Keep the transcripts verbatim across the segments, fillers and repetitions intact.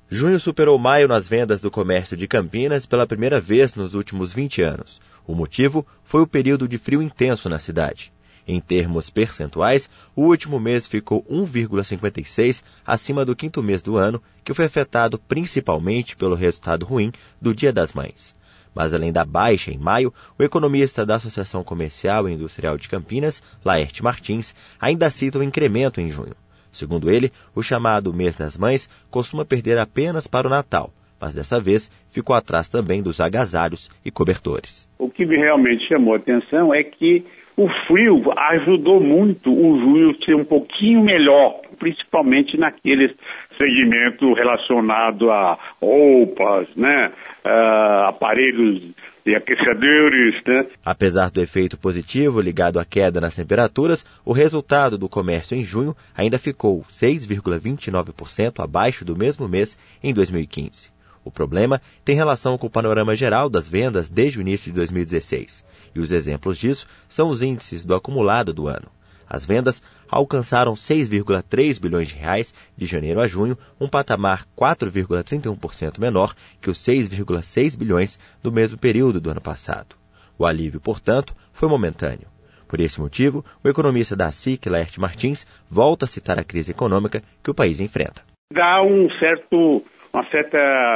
Junho superou maio nas vendas do comércio de Campinas pela primeira vez nos últimos vinte anos. O motivo foi o período de frio intenso na cidade. Em termos percentuais, o último mês ficou um vírgula cinquenta e seis acima do quinto mês do ano, que foi afetado principalmente pelo resultado ruim do Dia das Mães. Mas além da baixa em maio, o economista da Associação Comercial e Industrial de Campinas, Laerte Martins, ainda cita um incremento em junho. Segundo ele, o chamado mês das mães costuma perder apenas para o Natal, mas dessa vez ficou atrás também dos agasalhos e cobertores. O que realmente chamou a atenção é que o frio ajudou muito o junho ser um pouquinho melhor, principalmente naqueles segmentos relacionados a roupas, né, uh, aparelhos e aquecedores, né? Apesar do efeito positivo ligado à queda nas temperaturas, o resultado do comércio em junho ainda ficou seis vírgula vinte e nove por cento abaixo do mesmo mês em dois mil e quinze. O problema tem relação com o panorama geral das vendas desde o início de dois mil e dezesseis, e os exemplos disso são os índices do acumulado do ano. As vendas alcançaram seis vírgula três bilhões de reais de janeiro a junho, um patamar quatro vírgula trinta e um por cento menor que os seis vírgula seis bilhões do mesmo período do ano passado. O alívio, portanto, foi momentâneo. Por esse motivo, o economista da S I C, Laerte Martins, volta a citar a crise econômica que o país enfrenta. Dá um certo... uma certa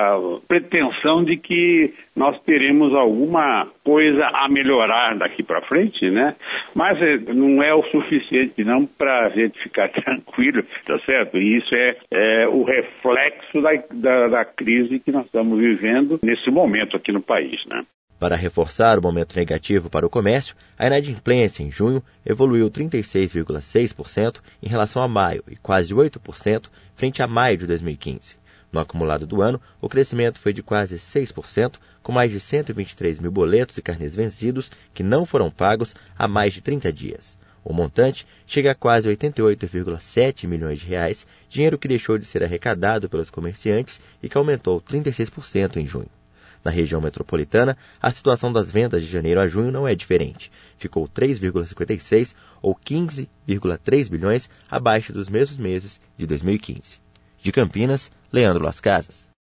pretensão de que nós teremos alguma coisa a melhorar daqui para frente, né? Mas não é o suficiente não para a gente ficar tranquilo, tá certo? E isso é, é o reflexo da, da, da crise que nós estamos vivendo nesse momento aqui no país, né? Para reforçar o momento negativo para o comércio, a inadimplência em junho evoluiu trinta e seis vírgula seis por cento em relação a maio e quase oito por cento frente a maio de dois mil e quinze. No acumulado do ano, o crescimento foi de quase seis por cento, com mais de cento e vinte e três mil boletos e carnês vencidos que não foram pagos há mais de trinta dias. O montante chega a quase oitenta e oito vírgula sete milhões de reais, dinheiro que deixou de ser arrecadado pelos comerciantes e que aumentou trinta e seis por cento em junho. Na região metropolitana, a situação das vendas de janeiro a junho não é diferente. Ficou três vírgula cinquenta e seis ou quinze vírgula três bilhões abaixo dos mesmos meses de dois mil e quinze. De Campinas, Leandro Las Casas.